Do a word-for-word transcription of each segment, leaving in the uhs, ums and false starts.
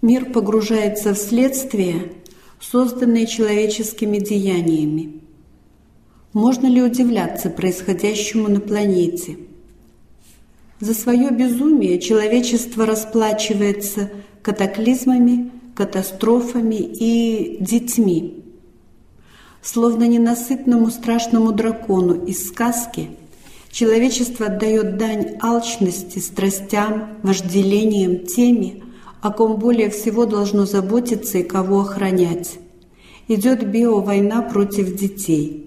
Мир погружается в следствие, созданные человеческими деяниями. Можно ли удивляться происходящему на планете? За свое безумие человечество расплачивается катаклизмами, катастрофами и детьми. Словно ненасытному страшному дракону из сказки, человечество отдает дань алчности, страстям, вожделениям теми, о ком более всего должно заботиться и кого охранять. Идет биовойна против детей.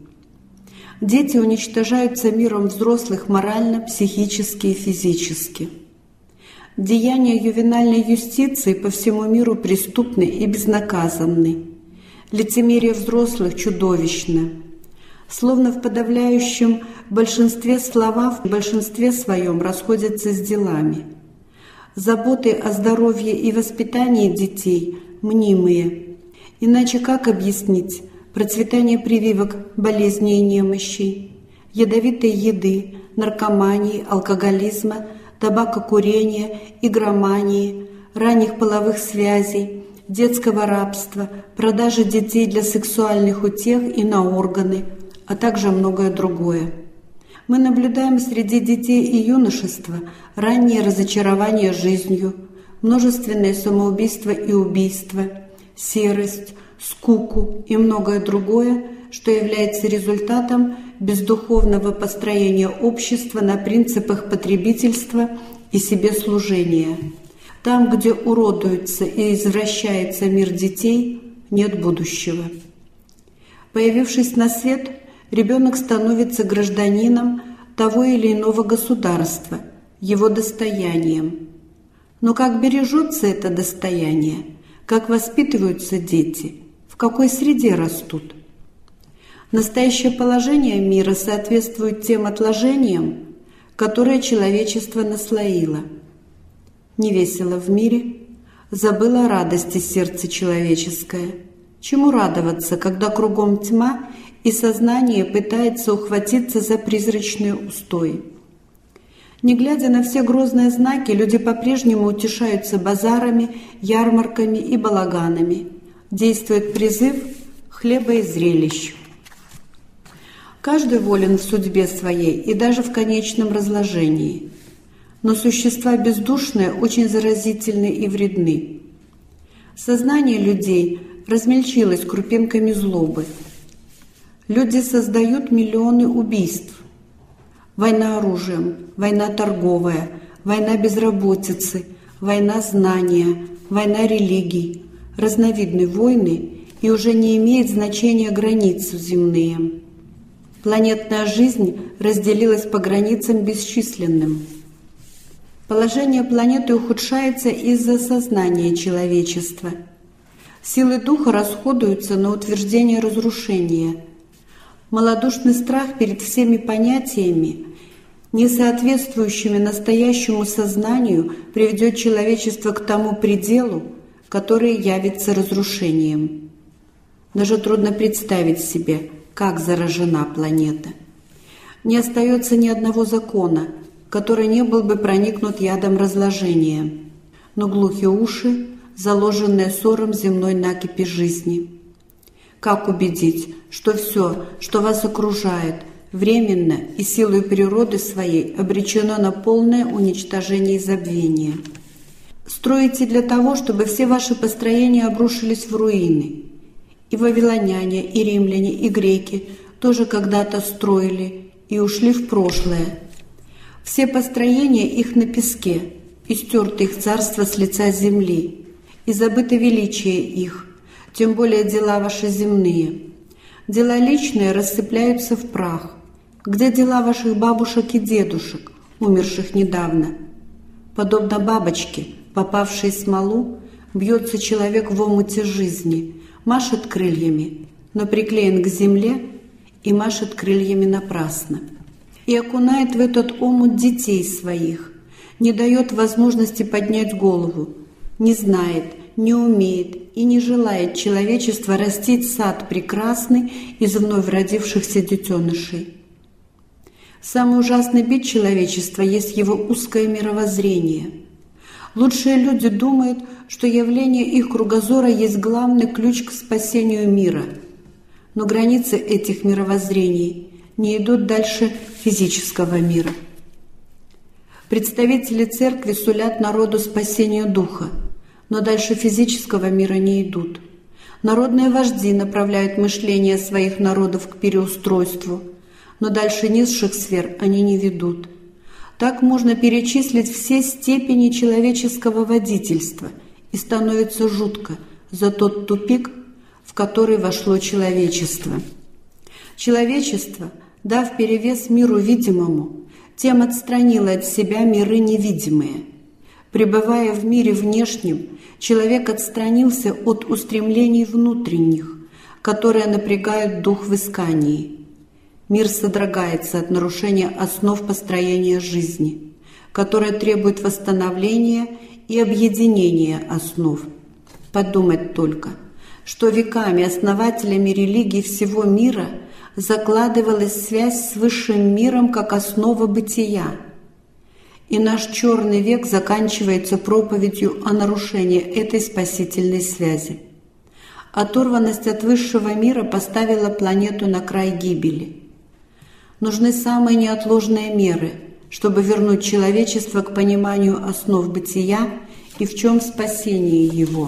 Дети уничтожаются миром взрослых морально, психически и физически. Деяния ювенальной юстиции по всему миру преступны и безнаказанны. Лицемерие взрослых чудовищно. Словно в подавляющем большинстве слова в большинстве своем расходятся с делами. Заботы о здоровье и воспитании детей мнимые. Иначе как объяснить процветание прививок, болезней и немощей, ядовитой еды, наркомании, алкоголизма, табакокурения, игромании, ранних половых связей, детского рабства, продажи детей для сексуальных утех и на органы, а также многое другое. Мы наблюдаем среди детей и юношества раннее разочарование жизнью, множественные самоубийства и убийства, серость, скуку и многое другое, что является результатом бездуховного построения общества на принципах потребительства и себеслужения. Там, где уродуется и извращается мир детей, нет будущего. Появившись на свет, ребенок становится гражданином того или иного государства, его достоянием. Но как бережется это достояние, как воспитываются дети, в какой среде растут? Настоящее положение мира соответствует тем отложениям, которые человечество наслоило. Невесело в мире, забыло о радости сердце человеческое. Чему радоваться, когда кругом тьма, и сознание пытается ухватиться за призрачные устои? Не глядя на все грозные знаки, люди по-прежнему утешаются базарами, ярмарками и балаганами. Действует призыв хлеба и зрелищ. Каждый волен в судьбе своей и даже в конечном разложении. Но существа бездушные очень заразительны и вредны. Сознание людей размельчилось крупинками злобы. Люди создают миллионы убийств. Война оружием, война торговая, война безработицы, война знания, война религий, разновидны войны, и уже не имеет значения границы земные. Планетная жизнь разделилась по границам бесчисленным. Положение планеты ухудшается из-за сознания человечества. Силы духа расходуются на утверждение разрушения. Малодушный страх перед всеми понятиями, не соответствующими настоящему сознанию, приведет человечество к тому пределу, который явится разрушением. Даже трудно представить себе, как заражена планета. Не остается ни одного закона, который не был бы проникнут ядом разложения, но глухи уши, заложенные ссором земной накипи жизни. Как убедить, что все, что вас окружает, временно и силой природы своей обречено на полное уничтожение и забвение? Строите для того, чтобы все ваши построения обрушились в руины. И вавилоняне, и римляне, и греки тоже когда-то строили и ушли в прошлое. Все построения их на песке, и стерто их царство с лица земли, и забыто величие их, тем более дела ваши земные. Дела личные рассыпляются в прах. Где дела ваших бабушек и дедушек, умерших недавно? Подобно бабочке, попавшей в смолу, бьется человек в омуте жизни, машет крыльями, но приклеен к земле и машет крыльями напрасно. И окунает в этот омут детей своих, не дает возможности поднять голову, не знает, не умеет и не желает человечество растить сад прекрасный из вновь родившихся детенышей. Самый ужасный бич человечества есть его узкое мировоззрение. Лучшие люди думают, что явление их кругозора есть главный ключ к спасению мира. Но границы этих мировоззрений не идут дальше физического мира. Представители церкви сулят народу спасение духа, но дальше физического мира не идут. Народные вожди направляют мышление своих народов к переустройству, но дальше низших сфер они не ведут. Так можно перечислить все степени человеческого водительства, и становится жутко за тот тупик, в который вошло человечество. Человечество, дав перевес миру видимому, тем отстранило от себя миры невидимые. Пребывая в мире внешнем, человек отстранился от устремлений внутренних, которые напрягают дух в искании. Мир содрогается от нарушения основ построения жизни, которое требует восстановления и объединения основ. Подумать только, что веками основателями религий всего мира закладывалась связь с высшим миром как основа бытия. И наш черный век заканчивается проповедью о нарушении этой спасительной связи. Оторванность от высшего мира поставила планету на край гибели. Нужны самые неотложные меры, чтобы вернуть человечество к пониманию основ бытия и в чем спасение его.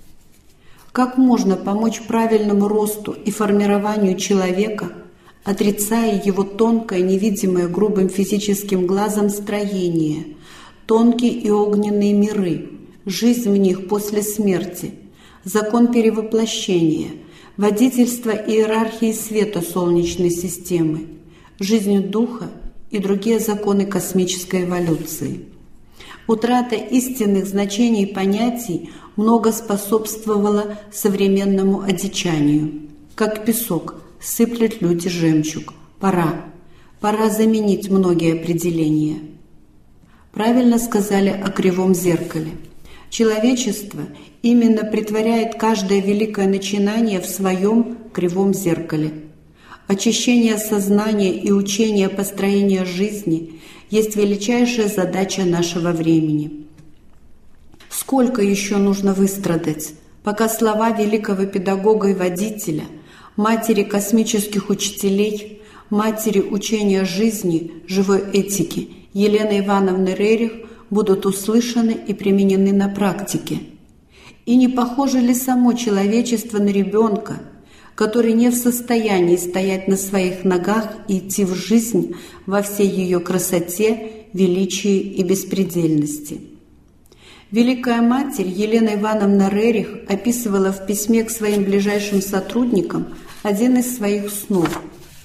Как можно помочь правильному росту и формированию человека, отрицая его тонкое, невидимое грубым физическим глазом строение, тонкие и огненные миры, жизнь в них после смерти, закон перевоплощения, водительство иерархии света Солнечной системы, жизнь духа и другие законы космической эволюции. Утрата истинных значений и понятий много способствовала современному одичанию. Как песок сыплют люди жемчуг. Пора. Пора заменить многие определения. Правильно сказали о кривом зеркале. Человечество именно претворяет каждое великое начинание в своем кривом зеркале. Очищение сознания и учение построения жизни есть величайшая задача нашего времени. Сколько еще нужно выстрадать, пока слова великого педагога и водителя, матери космических учителей, матери учения жизни, живой этики Елены Ивановны Рерих будут услышаны и применены на практике? И не похоже ли само человечество на ребенка, который не в состоянии стоять на своих ногах и идти в жизнь во всей ее красоте, величии и беспредельности? Великая Матерь Елена Ивановна Рерих описывала в письме к своим ближайшим сотрудникам один из своих снов.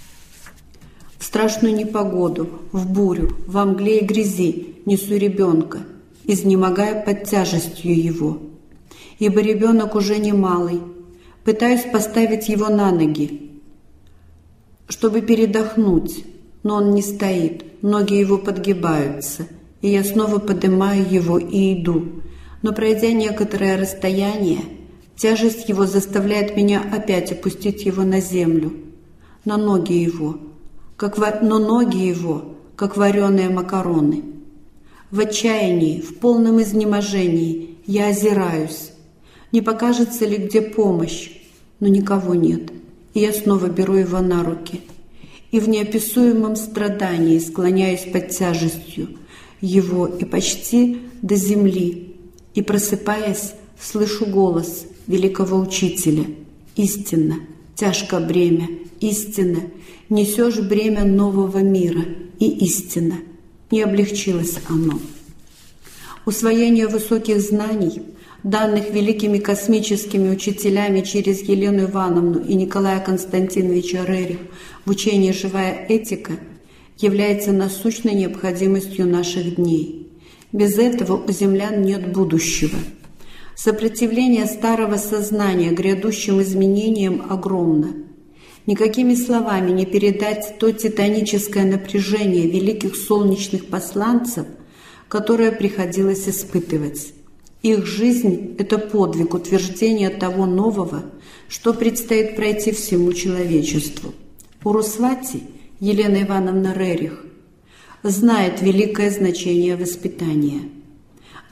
«В страшную непогоду, в бурю, во мгле и грязи несу ребенка, изнемогая под тяжестью его. Ибо ребенок уже не малый, пытаюсь поставить его на ноги, чтобы передохнуть, но он не стоит, ноги его подгибаются, и я снова поднимаю его и иду. Но, пройдя некоторое расстояние, тяжесть его заставляет меня опять опустить его на землю, на ноги его, как во... но ноги его, как вареные макароны. В отчаянии, в полном изнеможении я озираюсь. Не покажется ли где помощь? Но никого нет, и я снова беру его на руки. И в неописуемом страдании склоняюсь под тяжестью его и почти до земли, и, просыпаясь, слышу голос великого учителя. Истинно, тяжко бремя, истинно, несешь бремя нового мира, и истинно, не облегчилось оно. Усвоение высоких знаний, данных великими космическими учителями через Елену Ивановну и Николая Константиновича Рерих в учении «Живая этика», является насущной необходимостью наших дней. Без этого у землян нет будущего. Сопротивление старого сознания грядущим изменениям огромно. Никакими словами не передать то титаническое напряжение великих солнечных посланцев, которое приходилось испытывать. Их жизнь – это подвиг утверждения того нового, что предстоит пройти всему человечеству. Урусвати Елена Ивановна Рерих знает великое значение воспитания.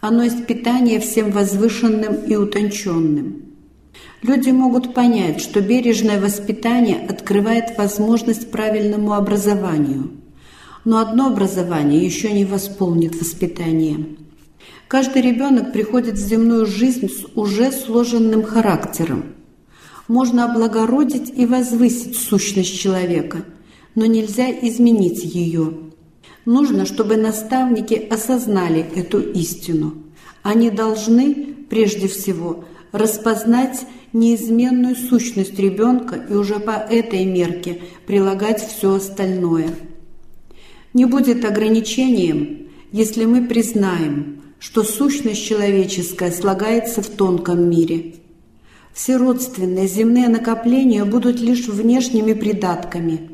Оно есть питание всем возвышенным и утонченным. Люди могут понять, что бережное воспитание открывает возможность правильному образованию. Но одно образование еще не восполнит воспитание. Каждый ребенок приходит в земную жизнь с уже сложенным характером. Можно облагородить и возвысить сущность человека, но нельзя изменить ее. Нужно, чтобы наставники осознали эту истину. Они должны, прежде всего, распознать неизменную сущность ребенка и уже по этой мерке прилагать все остальное. Не будет ограничением, если мы признаем, что сущность человеческая слагается в тонком мире. Все родственные земные накопления будут лишь внешними придатками,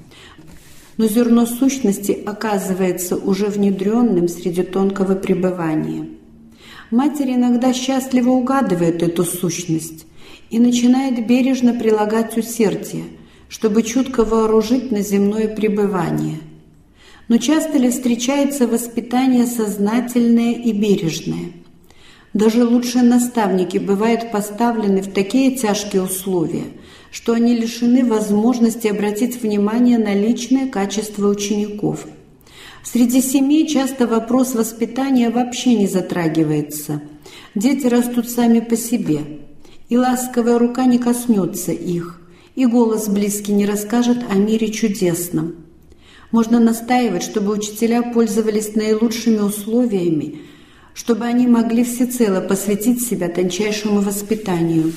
но зерно сущности оказывается уже внедренным среди тонкого пребывания. Матерь иногда счастливо угадывает эту сущность и начинает бережно прилагать усердие, чтобы чутко вооружить на земное пребывание. Но часто ли встречается воспитание сознательное и бережное? Даже лучшие наставники бывают поставлены в такие тяжкие условия, что они лишены возможности обратить внимание на личные качества учеников. Среди семей часто вопрос воспитания вообще не затрагивается. Дети растут сами по себе, и ласковая рука не коснется их, и голос близкий не расскажет о мире чудесном. Можно настаивать, чтобы учителя пользовались наилучшими условиями, чтобы они могли всецело посвятить себя тончайшему воспитанию.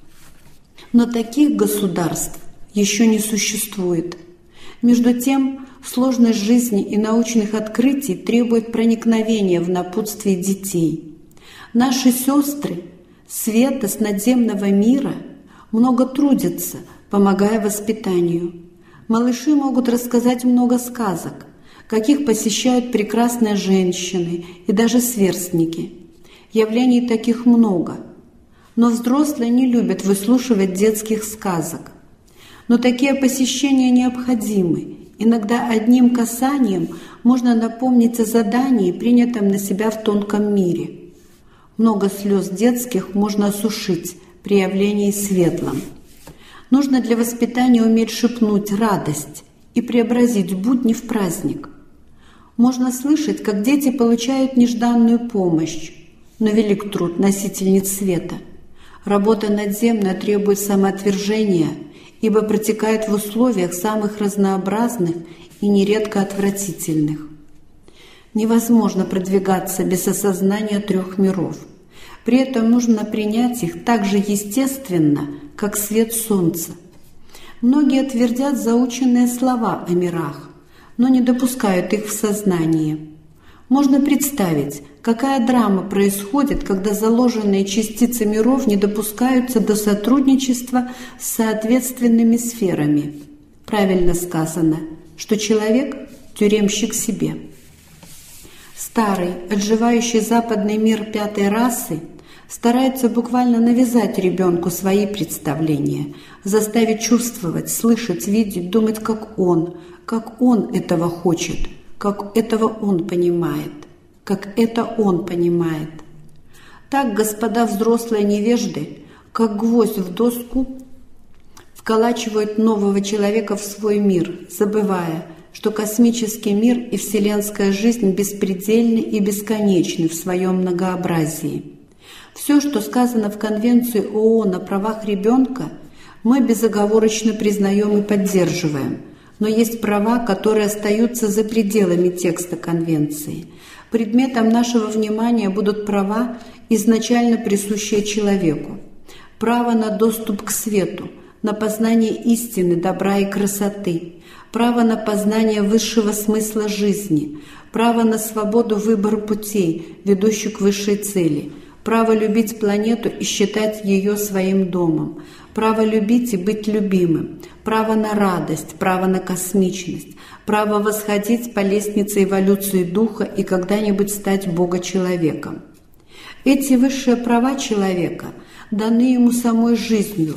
Но таких государств еще не существует. Между тем, сложность жизни и научных открытий требует проникновения в напутствие детей. Наши сестры света с надземного мира много трудятся, помогая воспитанию. Малыши могут рассказать много сказок, каких посещают прекрасные женщины и даже сверстники. Явлений таких много. Но взрослые не любят выслушивать детских сказок. Но такие посещения необходимы. Иногда одним касанием можно напомнить о задании, принятом на себя в тонком мире. Много слез детских можно осушить при явлении светлом. Нужно для воспитания уметь шепнуть радость и преобразить будни в праздник. Можно слышать, как дети получают нежданную помощь, но велик труд носительниц света. Работа надземная требует самоотвержения, ибо протекает в условиях самых разнообразных и нередко отвратительных. Невозможно продвигаться без осознания трех миров. При этом нужно принять их так же естественно, как свет солнца. Многие твердят заученные слова о мирах, но не допускают их в сознание. Можно представить, какая драма происходит, когда заложенные частицы миров не допускаются до сотрудничества с соответственными сферами. Правильно сказано, что человек – тюремщик себе. Старый, отживающий западный мир пятой расы старается буквально навязать ребенку свои представления, заставить чувствовать, слышать, видеть, думать, как он, как он этого хочет, как этого он понимает, как это он понимает. Так господа взрослые невежды, как гвоздь в доску, вколачивают нового человека в свой мир, забывая, что космический мир и вселенская жизнь беспредельны и бесконечны в своем многообразии. Все, что сказано в Конвенции ООН о правах ребенка, мы безоговорочно признаем и поддерживаем, но есть права, которые остаются за пределами текста Конвенции. Предметом нашего внимания будут права, изначально присущие человеку. Право на доступ к свету, на познание истины, добра и красоты, право на познание высшего смысла жизни, право на свободу выбора путей, ведущих к высшей цели, право любить планету и считать ее своим домом, право любить и быть любимым, право на радость, право на космичность, право восходить по лестнице эволюции духа и когда-нибудь стать Бога-человеком. Эти высшие права человека даны ему самой жизнью,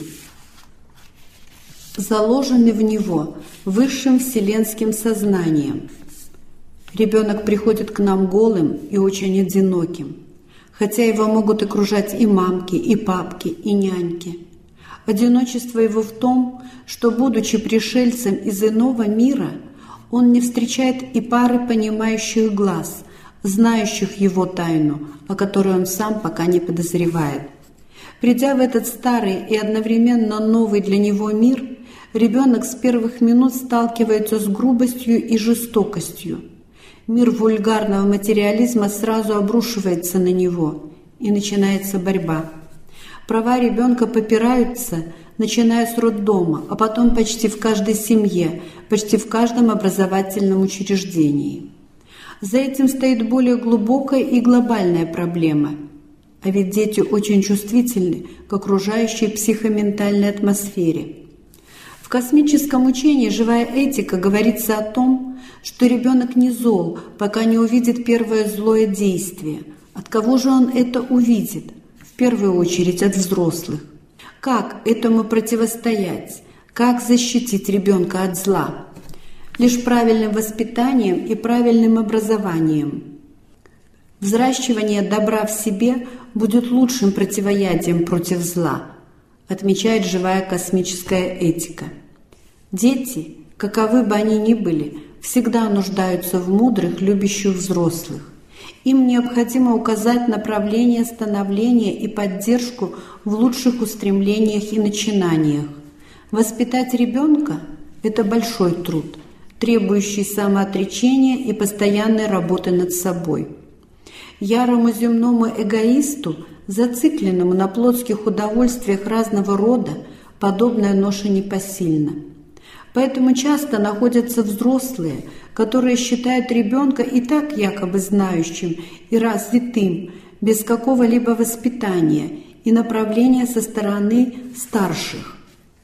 заложены в него высшим вселенским сознанием. Ребенок приходит к нам голым и очень одиноким. хотя его могут окружать и мамки, и папки, и няньки. Одиночество его в том, что, будучи пришельцем из иного мира, он не встречает и пары понимающих глаз, знающих его тайну, о которой он сам пока не подозревает. Придя в этот старый и одновременно новый для него мир, ребенок с первых минут сталкивается с грубостью и жестокостью. Мир вульгарного материализма сразу обрушивается на него, и начинается борьба. Права ребенка попираются, начиная с роддома, а потом почти в каждой семье, почти в каждом образовательном учреждении. За этим стоит более глубокая и глобальная проблема. А ведь дети очень чувствительны к окружающей психоментальной атмосфере. В космическом учении «Живая этика» говорится о том, что ребенок не зол, пока не увидит первое злое действие. От кого же он это увидит? В первую очередь от взрослых. Как этому противостоять? Как защитить ребенка от зла? Лишь правильным воспитанием и правильным образованием. Взращивание добра в себе будет лучшим противоядием против зла, отмечает живая космическая этика. Дети, каковы бы они ни были, всегда нуждаются в мудрых, любящих взрослых. Им необходимо указать направление становления и поддержку в лучших устремлениях и начинаниях. Воспитать ребенка – это большой труд, требующий самоотречения и постоянной работы над собой. Ярому земному эгоисту, зацикленному на плотских удовольствиях разного рода, подобная ноша непосильна. Поэтому часто находятся взрослые, которые считают ребенка и так якобы знающим и развитым, без какого-либо воспитания и направления со стороны старших.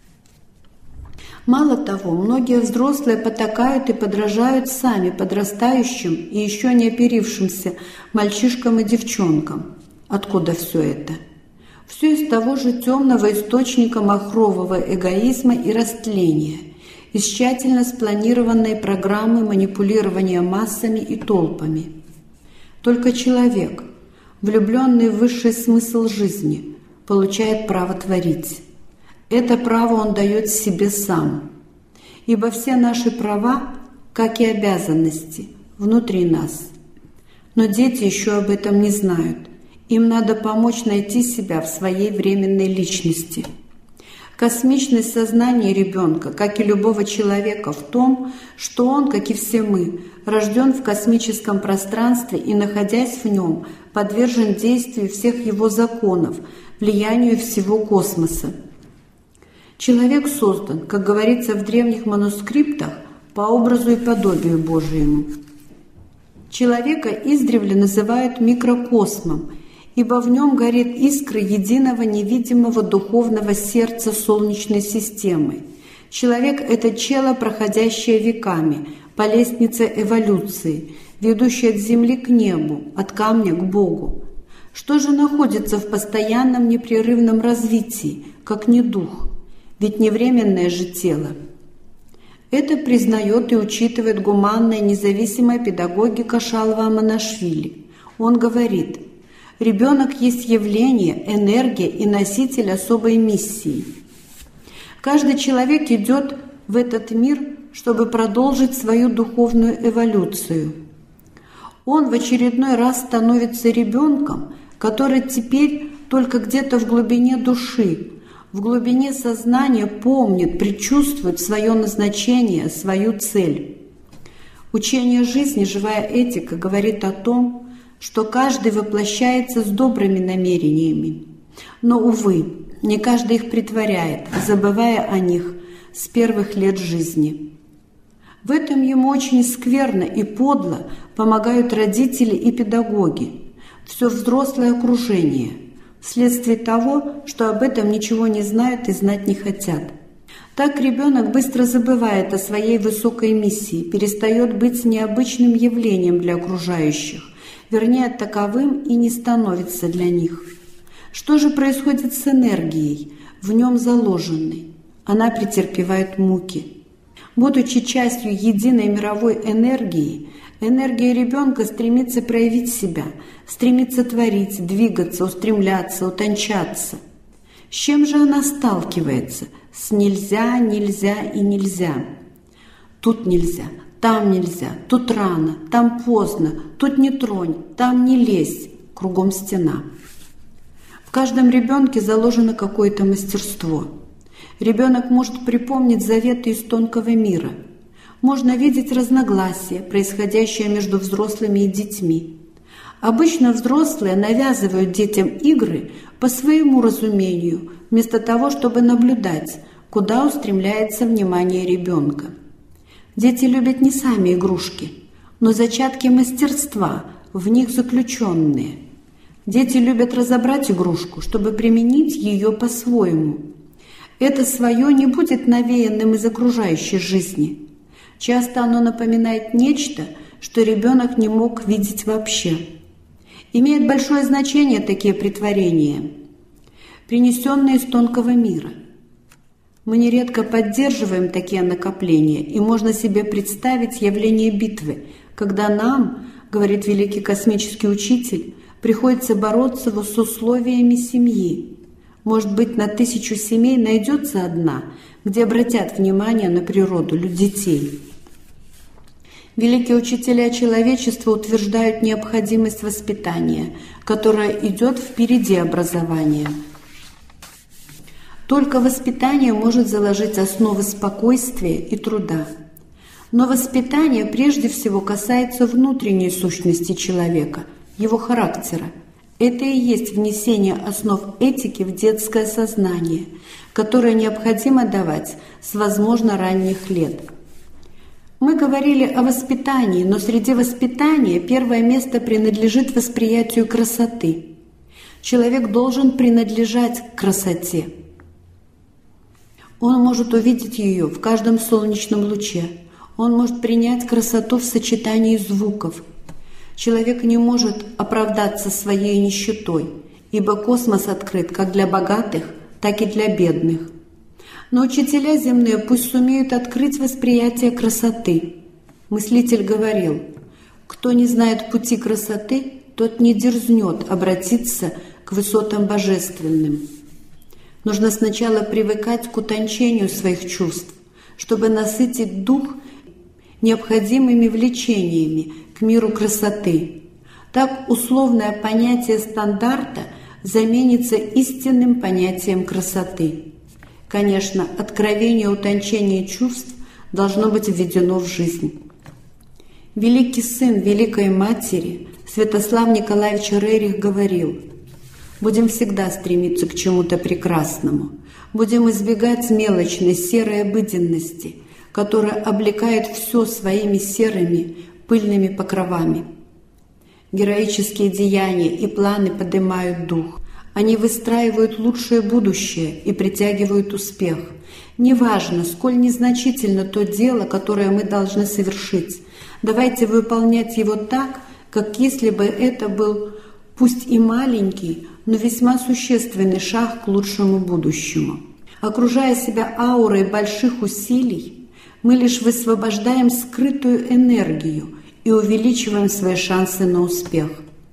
Мало того, многие взрослые потакают и подражают сами подрастающим и еще не оперившимся мальчишкам и девчонкам. Откуда все это? Все из того же темного источника махрового эгоизма и растления, из тщательно спланированной программы манипулирования массами и толпами. Только человек, влюбленный в высший смысл жизни, получает право творить. Это право он дает себе сам, ибо все наши права, как и обязанности, внутри нас. Но дети еще об этом не знают. Им надо помочь найти себя в своей временной личности. Космичность сознания ребенка, как и любого человека, в том, что он, как и все мы, рожден в космическом пространстве и, находясь в нем, подвержен действию всех его законов, влиянию всего космоса. Человек создан, как говорится в древних манускриптах, по образу и подобию Божьему. Человека издревле называют микрокосмом, ибо в нем горит искра единого невидимого духовного сердца Солнечной системы. Человек – это чело, проходящее веками по лестнице эволюции, ведущее от земли к небу, от камня к Богу. Что же находится в постоянном непрерывном развитии, как не дух? Ведь не временное же тело. Это признает и учитывает гуманная независимая педагогика Шалва Аманашвили. Он говорит: ребенок есть явление, энергия и носитель особой миссии. Каждый человек идет в этот мир, чтобы продолжить свою духовную эволюцию. Он в очередной раз становится ребенком, который теперь только где-то в глубине души, в глубине сознания помнит, предчувствует свое назначение, свою цель. Учение жизни «Живая этика» говорит о том, что каждый воплощается с добрыми намерениями. Но, увы, не каждый их претворяет, забывая о них с первых лет жизни. В этом ему очень скверно и подло помогают родители и педагоги, все взрослое окружение, вследствие того, что об этом ничего не знают и знать не хотят. Так ребенок быстро забывает о своей высокой миссии, перестает быть необычным явлением для окружающих, вернее, таковым и не становится для них. Что же происходит с энергией, в нем заложенной? Она претерпевает муки. Будучи частью единой мировой энергии, Энергия ребенка стремится проявить себя, стремится творить, двигаться, устремляться, утончаться. С чем же она сталкивается? С нельзя, нельзя и нельзя. Тут нельзя, там нельзя, тут рано, там поздно, тут не тронь, там не лезь, кругом стена. В каждом ребенке заложено какое-то мастерство. Ребенок может припомнить заветы из тонкого мира. Можно видеть разногласия, происходящие между взрослыми и детьми. Обычно взрослые навязывают детям игры по своему разумению, вместо того, чтобы наблюдать, куда устремляется внимание ребенка. Дети любят не сами игрушки, но зачатки мастерства, в них заключенные. Дети любят разобрать игрушку, чтобы применить ее по-своему. Это свое не будет навеянным из окружающей жизни. Часто оно напоминает нечто, что ребенок не мог видеть вообще. Имеют большое значение такие претворения, принесенные из тонкого мира. Мы нередко поддерживаем такие накопления, и можно себе представить явление битвы, когда нам, говорит великий космический учитель, приходится бороться с условиями семьи. Может быть, на тысячу семей найдется одна, где обратят внимание на природу детей. Великие учителя человечества утверждают необходимость воспитания, которое идет впереди образования. Только воспитание может заложить основы спокойствия и труда. Но воспитание прежде всего касается внутренней сущности человека, его характера. Это и есть внесение основ этики в детское сознание, которое необходимо давать с, возможно, ранних лет. Мы говорили о воспитании, но среди воспитания первое место принадлежит восприятию красоты. Человек должен принадлежать к красоте. Он может увидеть ее в каждом солнечном луче. Он может принять красоту в сочетании звуков. Человек не может оправдаться своей нищетой, ибо космос открыт как для богатых, так и для бедных. Но учителя земные пусть сумеют открыть восприятие красоты. Мыслитель говорил: кто не знает пути красоты, тот не дерзнет обратиться к высотам божественным. Нужно сначала привыкать к утончению своих чувств, чтобы насытить дух необходимыми влечениями к миру красоты. Так условное понятие стандарта заменится истинным понятием красоты. Конечно, откровение утончения чувств должно быть введено в жизнь. Великий сын Великой Матери Святослав Николаевич Рерих говорил: будем всегда стремиться к чему-то прекрасному, будем избегать мелочной серой обыденности, которая облекает все своими серыми пыльными покровами. Героические деяния и планы поднимают дух. Они выстраивают лучшее будущее и притягивают успех. Неважно, сколь незначительно то дело, которое мы должны совершить, давайте выполнять его так, как если бы это был пусть и маленький, но весьма существенный шаг к лучшему будущему. Окружая себя аурой больших усилий, мы лишь высвобождаем скрытую энергию и увеличиваем свои шансы на успех.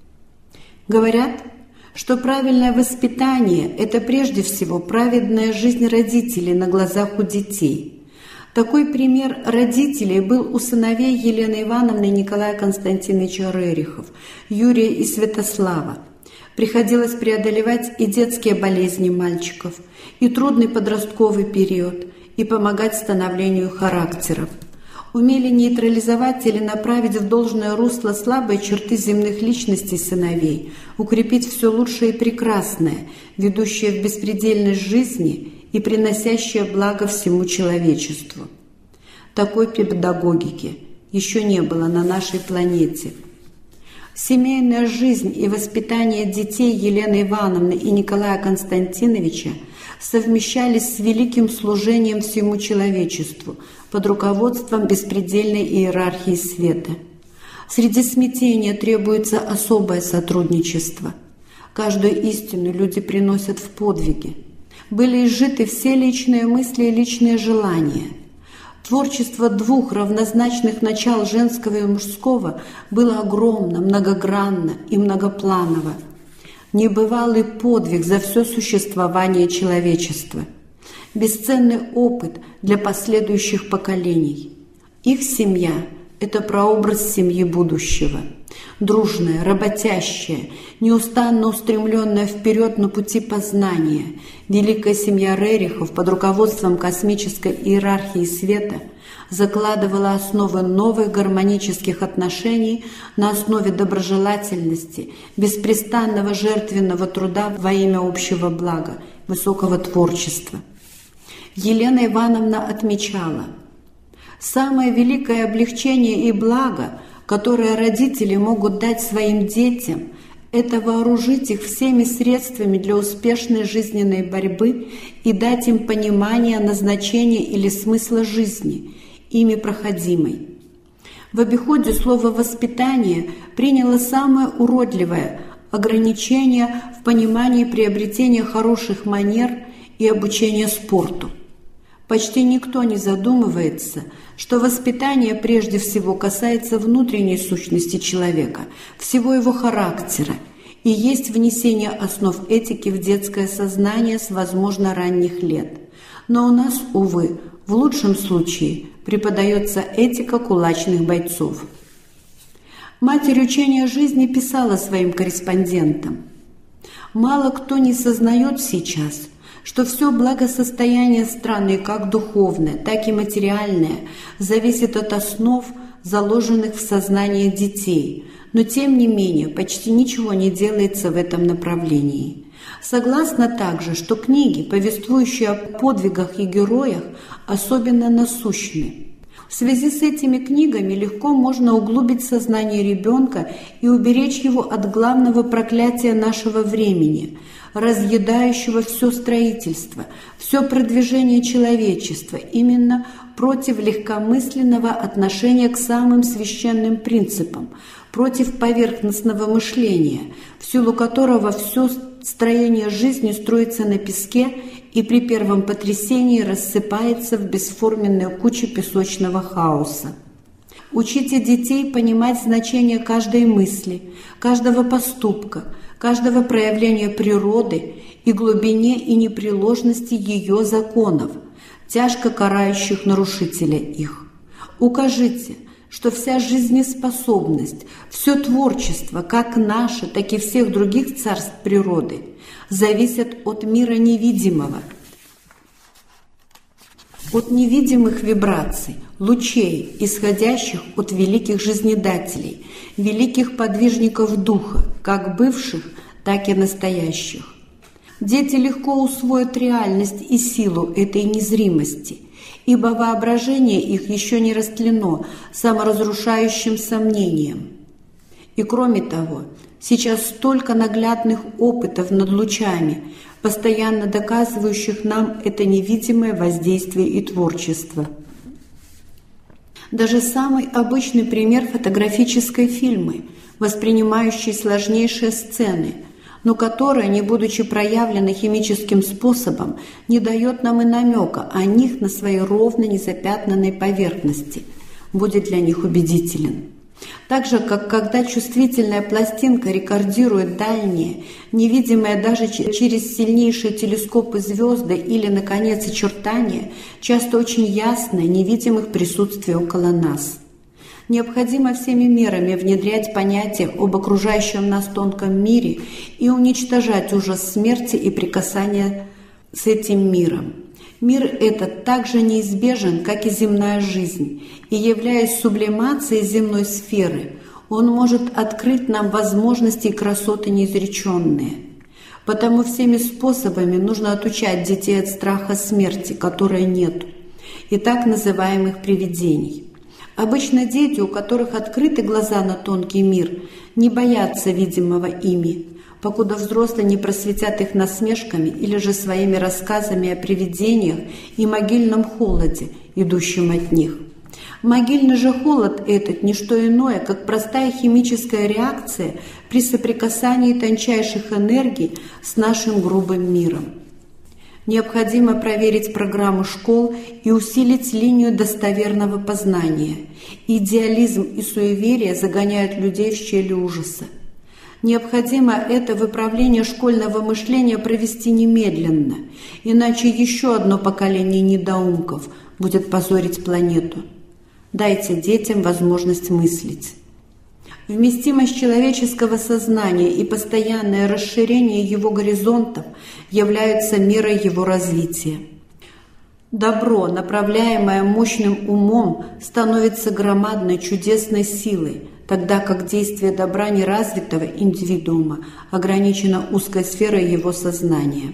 Говорят, что правильное воспитание – это прежде всего праведная жизнь родителей на глазах у детей. Такой пример родителей был у сыновей Елены Ивановны и Николая Константиновича Рерихов, Юрия и Святослава. Приходилось преодолевать и детские болезни мальчиков, и трудный подростковый период, и помогать становлению характеров. Умели нейтрализовать или направить в должное русло слабые черты земных личностей сыновей, укрепить все лучшее и прекрасное, ведущее в беспредельность жизни и приносящее благо всему человечеству. Такой педагогики еще не было на нашей планете. Семейная жизнь и воспитание детей Елены Ивановны и Николая Константиновича совмещались с великим служением всему человечеству под руководством беспредельной иерархии света. Среди смятения требуется особое сотрудничество. Каждую истину люди приносят в подвиги. Были изжиты все личные мысли и личные желания. Творчество двух равнозначных начал женского и мужского было огромно, многогранно и многопланово. Небывалый подвиг за все существование человечества. Бесценный опыт для последующих поколений. Их семья – это прообраз семьи будущего. Дружная, работящая, неустанно устремленная вперед на пути познания, великая семья Рерихов под руководством космической иерархии света закладывала основы новых гармонических отношений на основе доброжелательности, беспрестанного жертвенного труда во имя общего блага, высокого творчества. Елена Ивановна отмечала: «Самое великое облегчение и благо, которое родители могут дать своим детям, это вооружить их всеми средствами для успешной жизненной борьбы и дать им понимание назначения или смысла жизни, ими проходимой». В обиходе слово «воспитание» приняло самое уродливое ограничение в понимании приобретения хороших манер и обучения спорту. Почти никто не задумывается, что воспитание прежде всего касается внутренней сущности человека, всего его характера, и есть внесение основ этики в детское сознание с, возможно, ранних лет. Но у нас, увы, в лучшем случае преподается этика кулачных бойцов. Матерь учения жизни писала своим корреспондентам: «Мало кто не сознает сейчас, что все благосостояние страны, как духовное, так и материальное, зависит от основ, заложенных в сознание детей, но тем не менее почти ничего не делается в этом направлении. Согласна также, что книги, повествующие о подвигах и героях, особенно насущны. В связи с этими книгами легко можно углубить сознание ребенка и уберечь его от главного проклятия нашего времени, разъедающего все строительство, все продвижение человечества, именно против легкомысленного отношения к самым священным принципам, против поверхностного мышления, в силу которого все строение жизни строится на песке и при первом потрясении рассыпается в бесформенную кучу песочного хаоса. Учите детей понимать значение каждой мысли, каждого поступка, каждого проявления природы и глубине и непреложности ее законов, тяжко карающих нарушителя их. Укажите, что вся жизнеспособность, все творчество, как наше, так и всех других царств природы, зависят от мира невидимого, от невидимых вибраций, лучей, исходящих от великих жизнедателей, великих подвижников духа, как бывших, так и настоящих. Дети легко усвоят реальность и силу этой незримости, ибо воображение их еще не растлено саморазрушающим сомнением. И кроме того, сейчас столько наглядных опытов над лучами, постоянно доказывающих нам это невидимое воздействие и творчество. Даже самый обычный пример фотографической фильмы, воспринимающей сложнейшие сцены, но которая, не будучи проявлена химическим способом, не дает нам и намека о них на своей ровно незапятнанной поверхности, будет для них убедителен. Так же, как когда чувствительная пластинка рекордирует дальние, невидимые даже через сильнейшие телескопы звезды или, наконец, очертания, часто очень ясное, невидимых присутствий около нас. Необходимо всеми мерами внедрять понятие об окружающем нас тонком мире и уничтожать ужас смерти и прикасания с этим миром. Мир этот так же неизбежен, как и земная жизнь, и, являясь сублимацией земной сферы, он может открыть нам возможности и красоты неизреченные. Потому всеми способами нужно отучать детей от страха смерти, которой нет, и так называемых привидений. Обычно дети, у которых открыты глаза на тонкий мир, не боятся видимого ими, покуда взрослые не просветят их насмешками или же своими рассказами о привидениях и могильном холоде, идущем от них. Могильный же холод этот – не что иное, как простая химическая реакция при соприкасании тончайших энергий с нашим грубым миром. Необходимо проверить программу школ и усилить линию достоверного познания. Идеализм и суеверие загоняют людей в щели ужаса. Необходимо это выправление школьного мышления провести немедленно, иначе еще одно поколение недоумков будет позорить планету. Дайте детям возможность мыслить. Вместимость человеческого сознания и постоянное расширение его горизонтов являются мерой его развития. Добро, направляемое мощным умом, становится громадной чудесной силой, тогда как действие добра неразвитого индивидуума ограничено узкой сферой его сознания.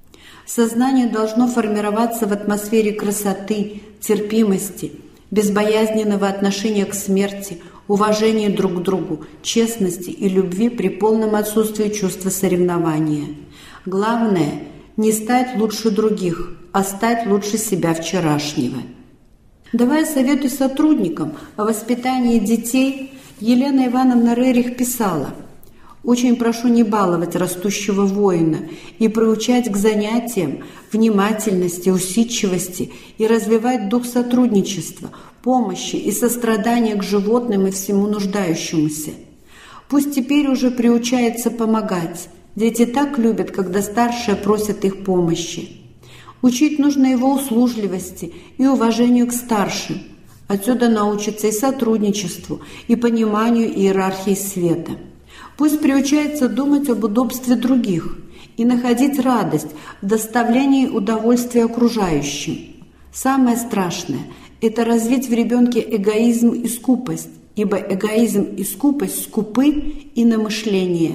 Сознание должно формироваться в атмосфере красоты, терпимости, безбоязненного отношения к смерти, уважения друг к другу, честности и любви при полном отсутствии чувства соревнования. Главное – не стать лучше других, а стать лучше себя вчерашнего. Давая советы сотрудникам о воспитании детей, Елена Ивановна Рерих писала: «Очень прошу не баловать растущего воина и приучать к занятиям, внимательности, усидчивости и развивать дух сотрудничества, помощи и сострадания к животным и всему нуждающемуся. Пусть теперь уже приучается помогать. Дети так любят, когда старшие просят их помощи. Учить нужно его услужливости и уважению к старшим. Отсюда научится и сотрудничеству, и пониманию иерархии света. Пусть приучается думать об удобстве других и находить радость в доставлении удовольствия окружающим. Самое страшное – это развить в ребенке эгоизм и скупость, ибо эгоизм и скупость скупы и на мышление.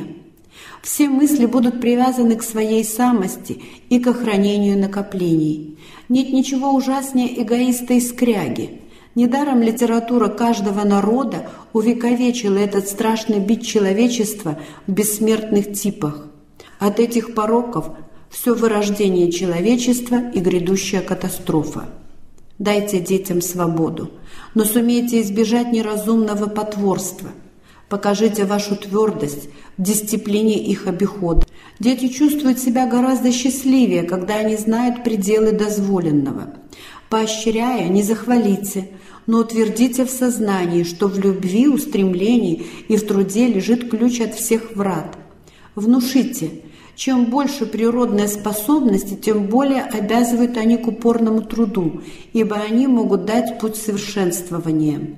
Все мысли будут привязаны к своей самости и к охранению накоплений. Нет ничего ужаснее эгоиста и скряги. Недаром литература каждого народа увековечила этот страшный бич человечества в бессмертных типах. От этих пороков все вырождение человечества и грядущая катастрофа. Дайте детям свободу, но сумейте избежать неразумного потворства. Покажите вашу твердость в дисциплине их обихода. Дети чувствуют себя гораздо счастливее, когда они знают пределы дозволенного. Поощряя, не захвалите, но утвердите в сознании, что в любви, устремлении и в труде лежит ключ от всех врат. Внушите, чем больше природные способности, тем более обязывают они к упорному труду, ибо они могут дать путь совершенствования.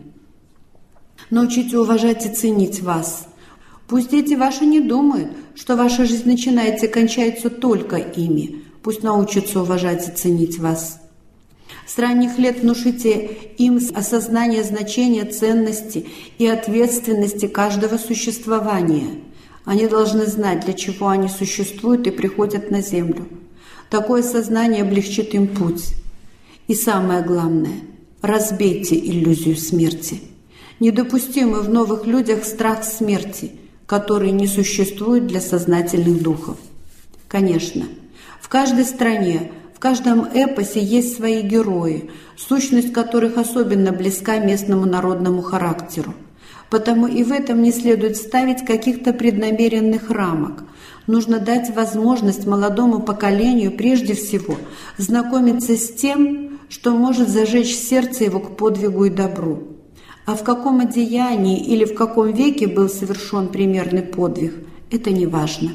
Научите уважать и ценить вас. Пусть дети ваши не думают, что ваша жизнь начинается и кончается только ими. Пусть научатся уважать и ценить вас. С ранних лет внушите им осознание значения ценности и ответственности каждого существования. Они должны знать, для чего они существуют и приходят на землю. Такое сознание облегчит им путь. И самое главное – разбейте иллюзию смерти. Недопустимый в новых людях страх смерти, который не существует для сознательных духов. Конечно, в каждой стране, в каждом эпосе есть свои герои, сущность которых особенно близка местному народному характеру. Потому и в этом не следует ставить каких-то преднамеренных рамок. Нужно дать возможность молодому поколению прежде всего знакомиться с тем, что может зажечь сердце его к подвигу и добру. А в каком одеянии или в каком веке был совершен примерный подвиг, это не важно.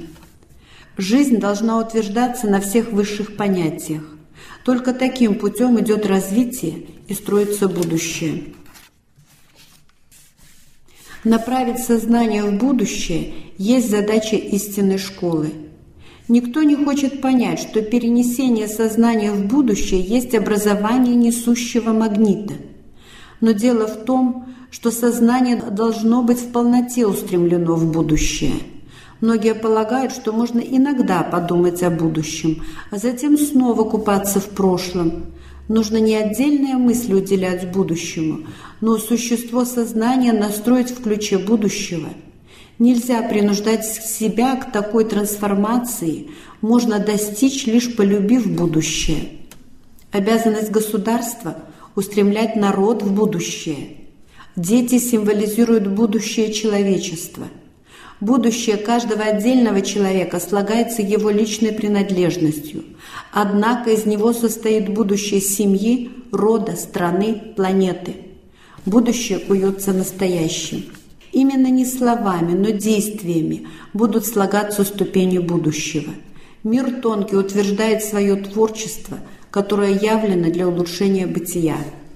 Жизнь должна утверждаться на всех высших понятиях. Только таким путем идет развитие и строится будущее. Направить сознание в будущее есть задача истинной школы. Никто не хочет понять, что перенесение сознания в будущее есть образование несущего магнита. Но дело в том, что сознание должно быть в полноте устремлено в будущее. Многие полагают, что можно иногда подумать о будущем, а затем снова купаться в прошлом. Нужно не отдельные мысли уделять будущему, но существо сознания настроить в ключе будущего. Нельзя принуждать себя к такой трансформации, можно достичь, лишь полюбив будущее. Обязанность государства – устремлять народ в будущее. Дети символизируют будущее человечества. Будущее каждого отдельного человека слагается его личной принадлежностью, однако из него состоит будущее семьи, рода, страны, планеты. Будущее куется настоящим. Именно не словами, но действиями будут слагаться ступени будущего. Мир тонкий утверждает свое творчество, которое явлено для улучшения бытия.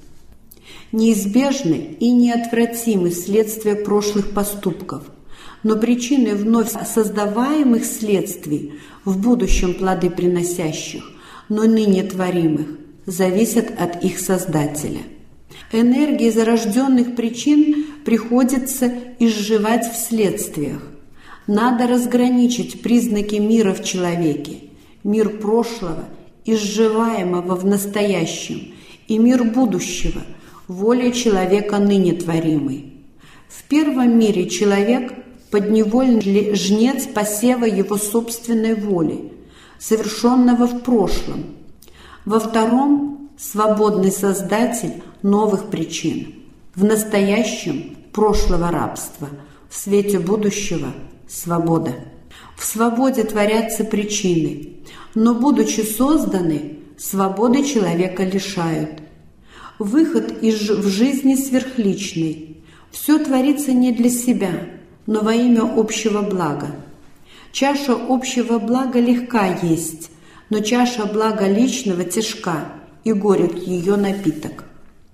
Неизбежны и неотвратимы следствия прошлых поступков, но причины вновь создаваемых следствий, в будущем плоды приносящих, но ныне творимых, зависят от их создателя. Энергии зарожденных причин приходится изживать в следствиях. Надо разграничить признаки мира в человеке, мир прошлого, изживаемого в настоящем, и мир будущего, волей человека ныне творимый. В первом мире человек – подневольный жнец посева его собственной воли, совершенного в прошлом. Во втором – свободный создатель новых причин. В настоящем – прошлого рабства, в свете будущего – свобода. В свободе творятся причины, но, будучи созданы, свободы человека лишают. Выход из, в жизни сверхличный. Все творится не для себя, но во имя общего блага. Чаша общего блага легка есть, но чаша блага личного тяжка, и горек ее напиток.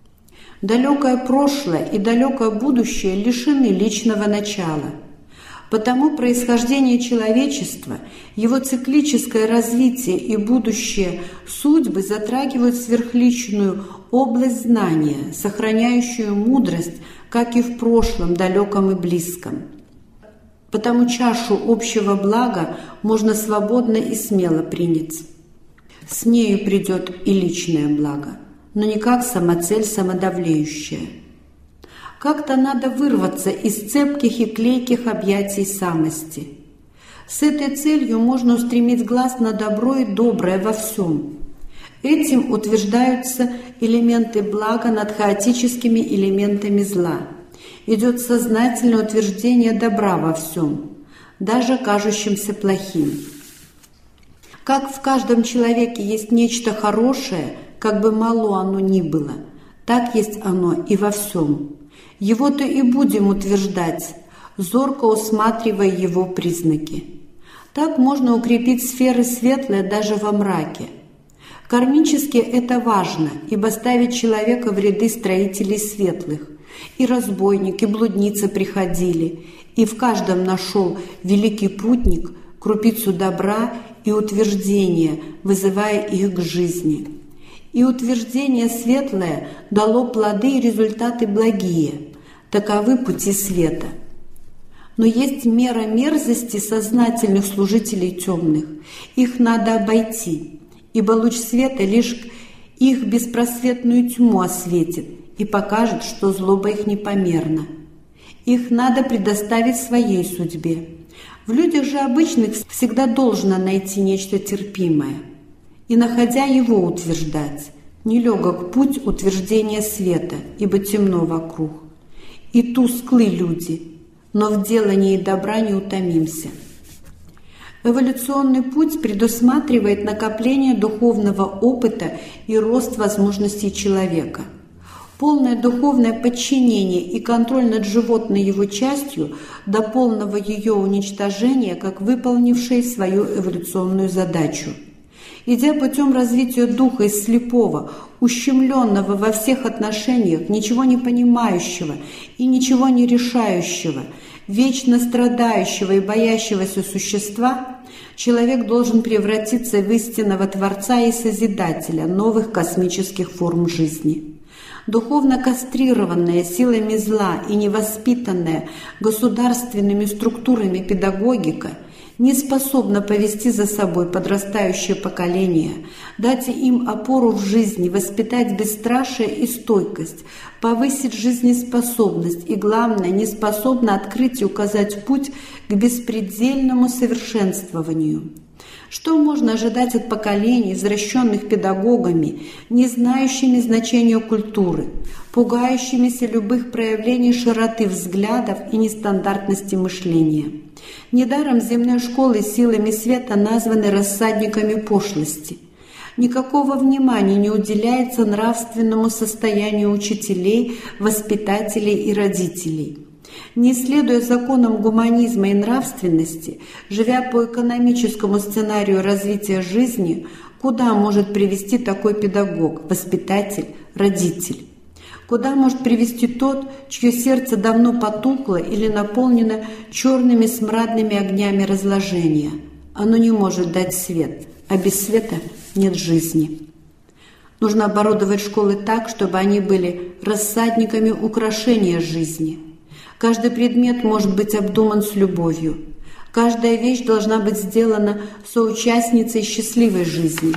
Далекое прошлое и далекое будущее лишены личного начала. Потому происхождение человечества, его циклическое развитие и будущее судьбы затрагивают сверхличную область знания, сохраняющую мудрость, как и в прошлом, далеком и близком. Потому чашу общего блага можно свободно и смело принять. С нею придет и личное благо, но не как самоцель самодавлеющая. Как-то надо вырваться из цепких и клейких объятий самости. С этой целью можно устремить глаз на добро и доброе во всем. Этим утверждаются элементы блага над хаотическими элементами зла. Идет сознательное утверждение добра во всем, даже кажущимся плохим. Как в каждом человеке есть нечто хорошее, как бы мало оно ни было, так есть оно и во всем. Его-то и будем утверждать, зорко усматривая его признаки. Так можно укрепить сферы светлые даже во мраке. Кармически это важно, ибо ставит человека в ряды строителей светлых. И разбойник, и блудница приходили, и в каждом нашел великий путник крупицу добра и утверждения, вызывая их к жизни. И утверждение светлое дало плоды и результаты благие. Таковы пути света. Но есть мера мерзости сознательных служителей темных. Их надо обойти, ибо луч света лишь их беспросветную тьму осветит и покажет, что злоба их непомерна. Их надо предоставить своей судьбе. В людях же обычных всегда должно найти нечто терпимое, и, находя его, утверждать. Нелегок путь утверждения света, ибо темно вокруг. И тусклы люди, но в делании добра не утомимся. Эволюционный путь предусматривает накопление духовного опыта и рост возможностей человека. Полное духовное подчинение и контроль над животной его частью до полного ее уничтожения, как выполнившей свою эволюционную задачу. Идя путем развития духа из слепого, ущемленного во всех отношениях, ничего не понимающего и ничего не решающего, вечно страдающего и боящегося существа, человек должен превратиться в истинного Творца и Созидателя новых космических форм жизни. Духовно кастрированная силами зла и невоспитанная государственными структурами педагогика не способна повести за собой подрастающее поколение, дать им опору в жизни, воспитать бесстрашие и стойкость, повысить жизнеспособность и, главное, не способна открыть и указать путь к беспредельному совершенствованию. Что можно ожидать от поколений, извращенных педагогами, не знающими значения культуры, пугающимися любых проявлений широты взглядов и нестандартности мышления? Недаром земные школы силами света названы рассадниками пошлости. Никакого внимания не уделяется нравственному состоянию учителей, воспитателей и родителей. Не следуя законам гуманизма и нравственности, живя по экономическому сценарию развития жизни, куда может привести такой педагог, воспитатель, родитель? Куда может привести тот, чье сердце давно потухло или наполнено черными смрадными огнями разложения? Оно не может дать свет, а без света нет жизни. Нужно оборудовать школы так, чтобы они были рассадниками украшения жизни. Каждый предмет может быть обдуман с любовью. Каждая вещь должна быть сделана соучастницей счастливой жизни.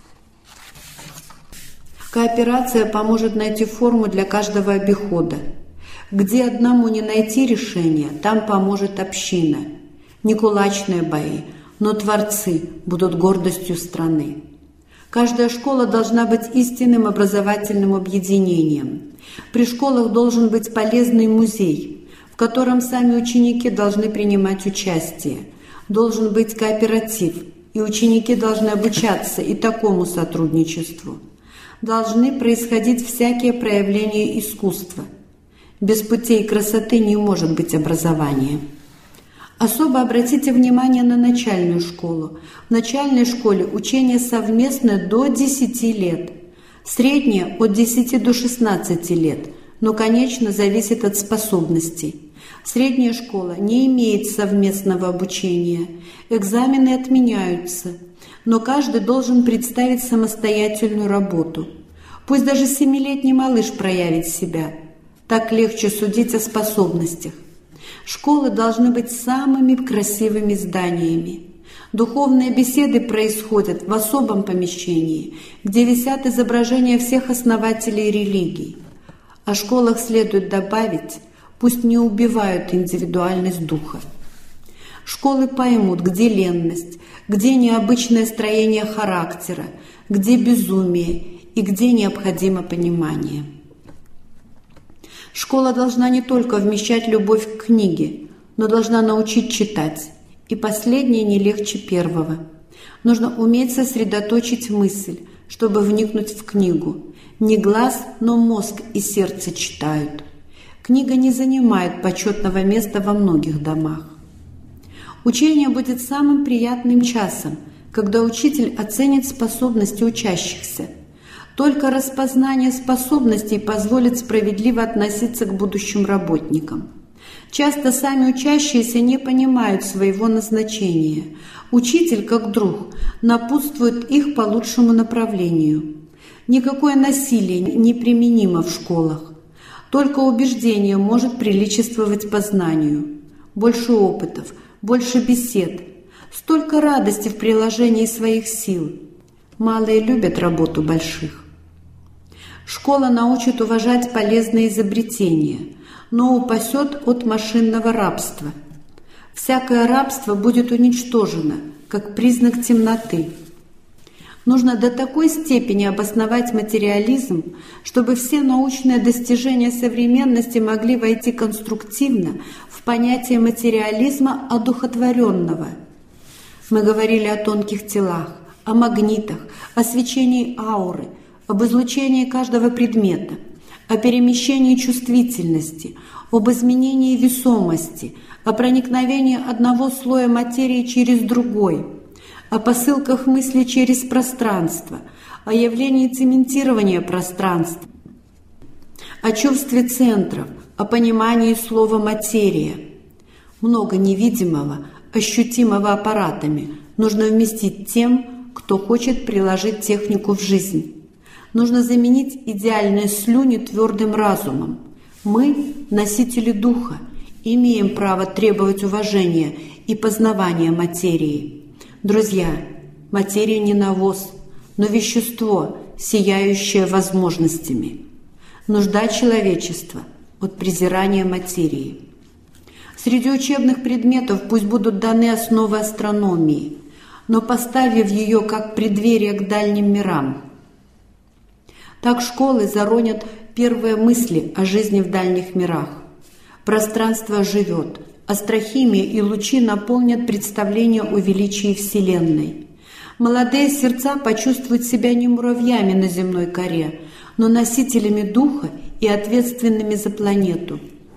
Кооперация поможет найти форму для каждого обихода. Где одному не найти решения, там поможет община. Не кулачные бои, но творцы будут гордостью страны. Каждая школа должна быть истинным образовательным объединением. При школах должен быть полезный музей, в котором сами ученики должны принимать участие. Должен быть кооператив, и ученики должны обучаться и такому сотрудничеству. Должны происходить всякие проявления искусства. Без путей красоты не может быть образования. Особо обратите внимание на начальную школу. В начальной школе учение совместное до десяти лет, среднее от десяти до шестнадцати лет, но, конечно, зависит от способностей. Средняя школа не имеет совместного обучения, экзамены отменяются, но каждый должен представить самостоятельную работу. Пусть даже семилетний малыш проявит себя, так легче судить о способностях. Школы должны быть самыми красивыми зданиями. Духовные беседы происходят в особом помещении, где висят изображения всех основателей религий. О школах следует добавить: пусть не убивают индивидуальность духа. Школы поймут, где ленность, где необычное строение характера, где безумие и где необходимо понимание. Школа должна не только вмещать любовь к книге, но должна научить читать, и последнее не легче первого. Нужно уметь сосредоточить мысль, чтобы вникнуть в книгу. Не глаз, но мозг и сердце читают. Книга не занимает почетного места во многих домах. Учение будет самым приятным часом, когда учитель оценит способности учащихся. Только распознание способностей позволит справедливо относиться к будущим работникам. Часто сами учащиеся не понимают своего назначения. Учитель, как друг, напутствует их по лучшему направлению. Никакое насилие не применимо в школах. Только убеждение может приличествовать познанию. Больше опытов, больше бесед. Столько радости в приложении своих сил. Малые любят работу больших. Школа научит уважать полезные изобретения, но упасет от машинного рабства. Всякое рабство будет уничтожено, как признак темноты. Нужно до такой степени обосновать материализм, чтобы все научные достижения современности могли войти конструктивно в понятие материализма одухотворенного. Мы говорили о тонких телах, о магнитах, о свечении ауры, об излучении каждого предмета, о перемещении чувствительности, об изменении весомости, о проникновении одного слоя материи через другой, о посылках мысли через пространство, о явлении цементирования пространства, о чувстве центров, о понимании слова «материя». Много невидимого, ощутимого аппаратами нужно вместить тем, кто хочет приложить технику в жизнь. Нужно заменить идеальные слюни твердым разумом. Мы, носители духа, имеем право требовать уважения и познавания материи. Друзья, материя не навоз, но вещество, сияющее возможностями. Нужда человечества от презирания материи. Среди учебных предметов пусть будут даны основы астрономии, но поставив ее как преддверие к дальним мирам. Так школы заронят первые мысли о жизни в дальних мирах. Пространство живет, астрохимия и лучи наполнят представление о величии Вселенной. Молодые сердца почувствуют себя не муравьями на земной коре, но носителями духа и ответственными за планету.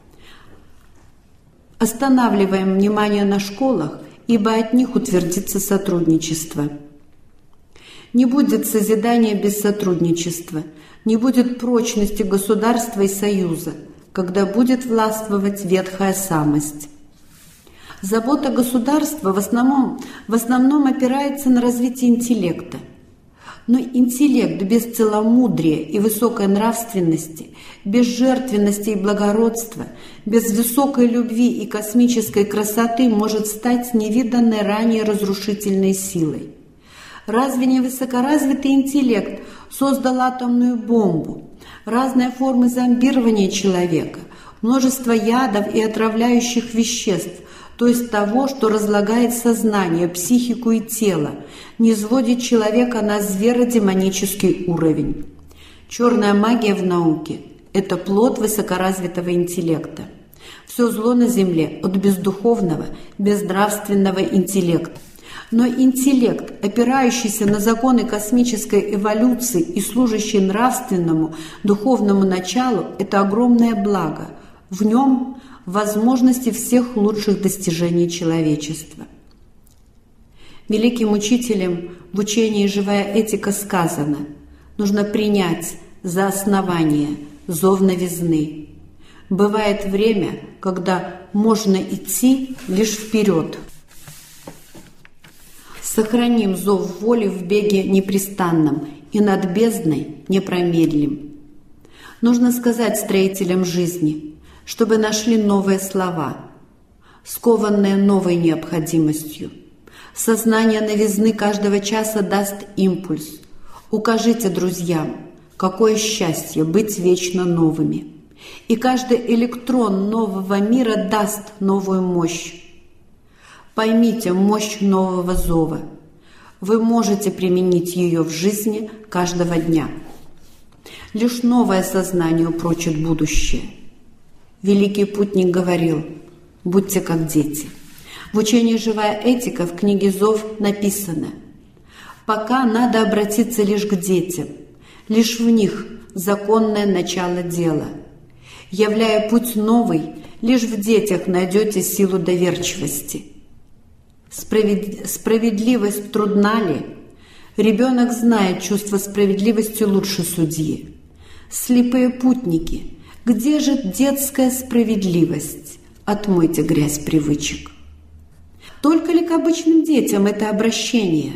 Останавливаем внимание на школах, ибо от них утвердится сотрудничество. Не будет созидания без сотрудничества, не будет прочности государства и союза, когда будет властвовать ветхая самость. Забота государства в основном, в основном опирается на развитие интеллекта. Но интеллект без целомудрия и высокой нравственности, без жертвенности и благородства, без высокой любви и космической красоты может стать невиданной ранее разрушительной силой. Разве не высокоразвитый интеллект создал атомную бомбу, разные формы зомбирования человека, множество ядов и отравляющих веществ, то есть того, что разлагает сознание, психику и тело, не сводит человека на зверодемонический уровень. Черная магия в науке – это плод высокоразвитого интеллекта. Все зло на земле от бездуховного, безнравственного интеллекта. Но интеллект, опирающийся на законы космической эволюции и служащий нравственному, духовному началу – это огромное благо. В нем – возможности всех лучших достижений человечества. Великим учителем в учении «Живая этика» сказано: нужно принять за основание зов новизны. Бывает время, когда можно идти лишь вперед. Сохраним зов воли в беге непрестанном и над бездной не промедлим. Нужно сказать строителям жизни, чтобы нашли новые слова, скованные новой необходимостью. Сознание новизны каждого часа даст импульс. Укажите друзьям, какое счастье быть вечно новыми. И каждый электрон нового мира даст новую мощь. Поймите мощь нового зова. Вы можете применить ее в жизни каждого дня. Лишь новое сознание упрочит будущее. Великий путник говорил: будьте как дети. В учении «Живая этика» в книге «Зов» написано: пока надо обратиться лишь к детям, лишь в них законное начало дела. Являя путь новый, лишь в детях найдете силу доверчивости. Справед... Справедливость трудна ли? Ребенок знает чувство справедливости лучше судьи. Слепые путники, где же детская справедливость? Отмойте грязь привычек. Только ли к обычным детям это обращение?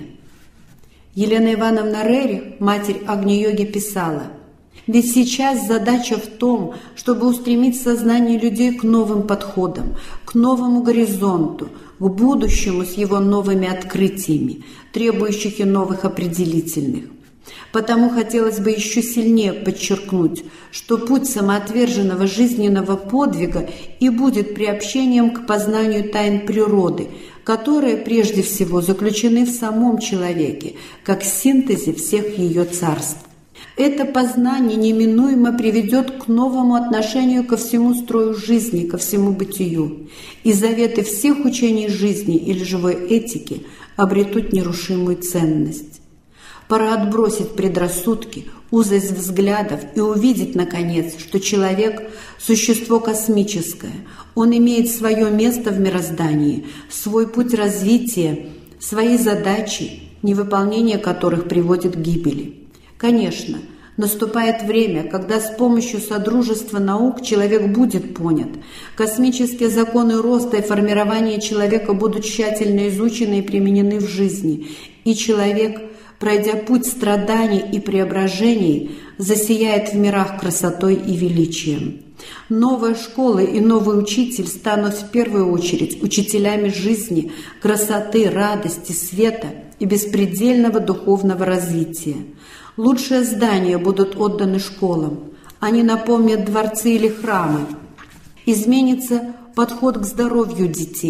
Елена Ивановна Рерих, матерь Агни-йоги, писала: ведь сейчас задача в том, чтобы устремить сознание людей к новым подходам, к новому горизонту, к будущему с его новыми открытиями, требующих и новых определительных. Потому хотелось бы еще сильнее подчеркнуть, что путь самоотверженного жизненного подвига и будет приобщением к познанию тайн природы, которые прежде всего заключены в самом человеке, как синтезе всех ее царств. Это познание неминуемо приведет к новому отношению ко всему строю жизни, ко всему бытию, и заветы всех учений жизни или живой этики обретут нерушимую ценность. Пора отбросить предрассудки, узость взглядов и увидеть, наконец, что человек – существо космическое. Он имеет свое место в мироздании, свой путь развития, свои задачи, невыполнение которых приводит к гибели. Конечно, наступает время, когда с помощью содружества наук человек будет понят. Космические законы роста и формирования человека будут тщательно изучены и применены в жизни, и человек – пройдя путь страданий и преображений, засияет в мирах красотой и величием. Новая школа и новый учитель станут в первую очередь учителями жизни, красоты, радости, света и беспредельного духовного развития. Лучшие здания будут отданы школам. Они напомнят дворцы или храмы. Изменится подход к здоровью детей.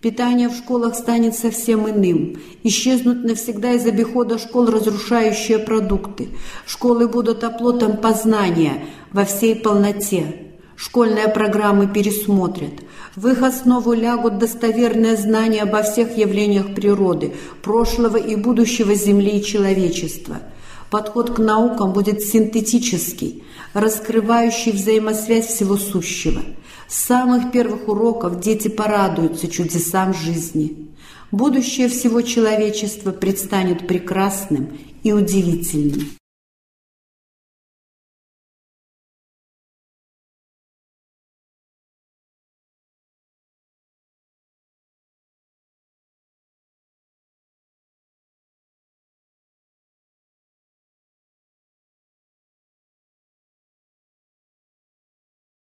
Питание в школах станет совсем иным. Исчезнут навсегда из обихода школ разрушающие продукты. Школы будут оплотом познания во всей полноте. Школьные программы пересмотрят. В их основу лягут достоверные знания обо всех явлениях природы, прошлого и будущего Земли и человечества. Подход к наукам будет синтетический, раскрывающий взаимосвязь всего сущего. С самых первых уроков дети порадуются чудесам жизни. Будущее всего человечества предстанет прекрасным и удивительным.